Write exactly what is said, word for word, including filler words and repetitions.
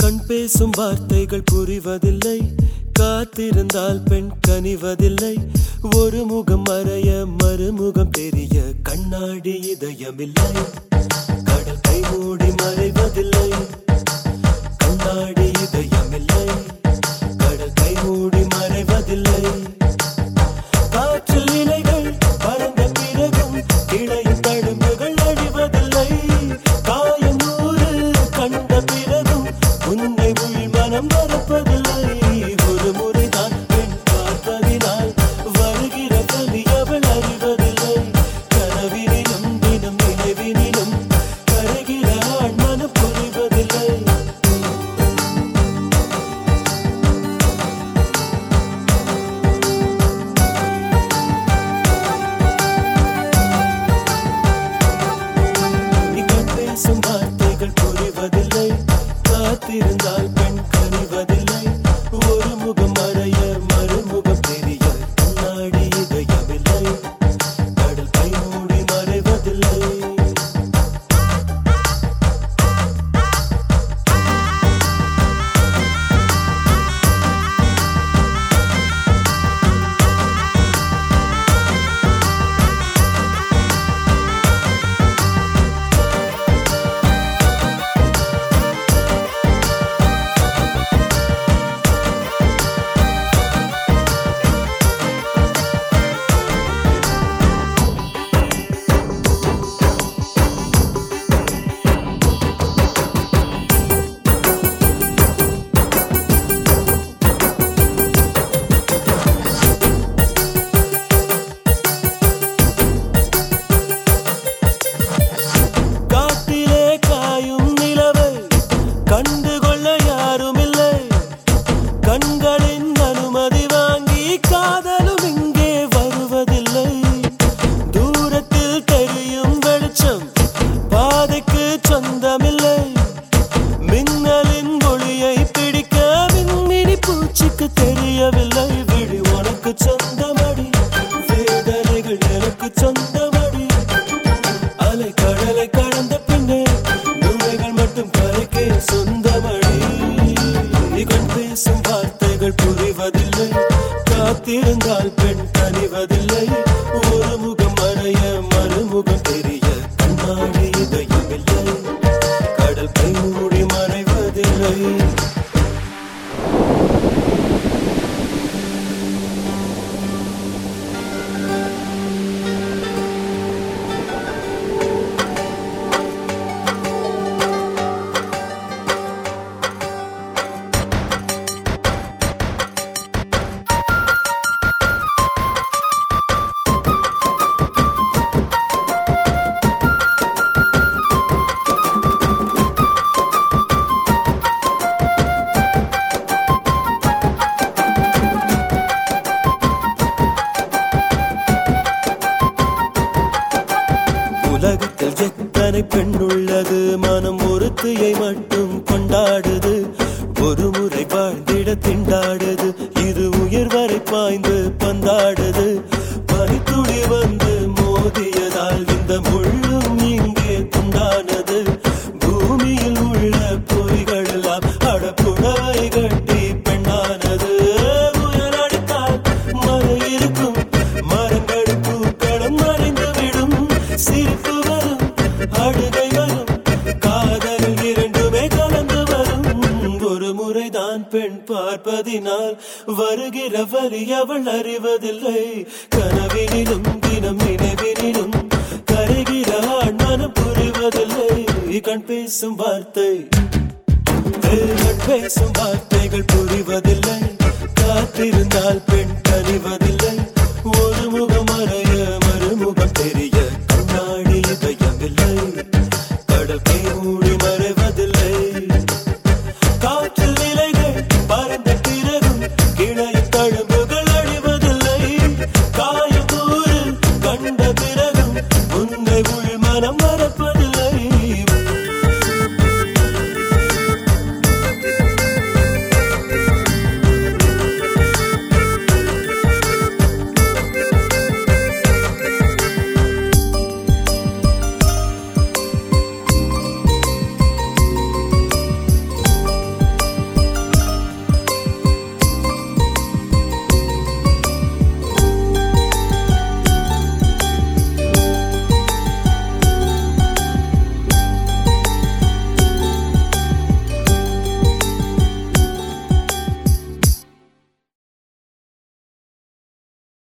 கண் பேசும் வார்த்தைகள் புரிவதில்லை, காத்திருந்தால் பெண் கனிவதில்லை. ஒரு முகம் மறைய மறுமுகம் தெரிய கண்ணாடி இதயமில்லை. கடல் கை மூடி மறைவதில்லை, கண்ணாடி இதயமில்லை. கடல் கை மூடி மறைவதில்லை. காற்றில் இலைகள் பறந்த பிறகும் இடையில் தழும்புகள் அழிவதில்லை. காயம் நூறு கண்ட பிறகும் உன்னை உள் மனம் மறப்பதில்லை. ஒரு முறைதான் பெண் பார்ப்பதினால் வருகிற கவி அவள் அறிவதில்லை. கனவினிலும் தினம் நினைவினிலும் கருகிற ஆண் மனம் புரிவதில்லை. பேசும் வார்த்தைகள் புரிவதில்லை, காத்திருந்தால் பெண் கனிவதில்லை. ஒரு முகம் மறைய மறுமுகம் தெரிய கண்ணாடி இதயமில்லை. கடல் கை மூடி மறைவதில்லை. கண்டுகொள்ள யாரும் இல்லை, கண்களின் அனுமதி வாங்கி காதலும் இங்கே வருவதில்லை. தூரத்தில் தெரியும் வெளிச்சம் பாதைக்கு சொந்தமில்லை. மின்னலின் ஒளியை பிடிக்க விண்மினி பூச்சிக்கு தெரியவில்லை. விழி உனக்கு சொந்தமடி, வேதனைகள் எனக்கு சொந்தமடி. அலை கடலை கடந்த பின்னே நுழைகள் மட்டும் கரைக்கே சொந்தமடி. கண் பேசும் வார்த்தைகள் புரிவதில்லை, காத்திருந்தால் பெண் கனிவதில்லை. ஒரு முகம் மறைய மறுமுகம் தெரிய கண்ணாடி இதயமில்லை. கடல் கை மூடி மறைவதில்லை. உலகத்தில் எத்தனை பெண் உள்ளது, மனம் ஒருத்தியை மட்டும் கொண்டாடுது. ஒரு முறை வாழ்ந்திட திண்டாடுது, இது உயர் வரை பாய்ந்து பந்தாடுது. பனித்துளி வந்து மோதியதால் இந்த முள்ளும் இங்கே துண்டானது. பூமியில் உள்ள பொறிகள் எல்லாம் அடப்புடவை கட்டி பெண்ணானது. புயல் அடித்தால் மழை இருக்கும், மரங்கள் பூக்களும் மறைந்துவிடும். சிரிப்பு வரும், அழுகை வரும், காதல் இரண்டுமே கலந்து வரும். ஒரு முறைதான் பெண் பார்ப்பதினால் வருகிற வலி அவள் அறிவதில்லை. கனவினிலும் தினம் நினைவினிலும் கரைகிற ஆண் மனம் புரிவதில்லை. கண் பேசும் வார்த்தை கண் பேசும் வார்த்தைகள் புரிவதில்லை, காத்திருந்தால் பெண் கனிவதில்லை.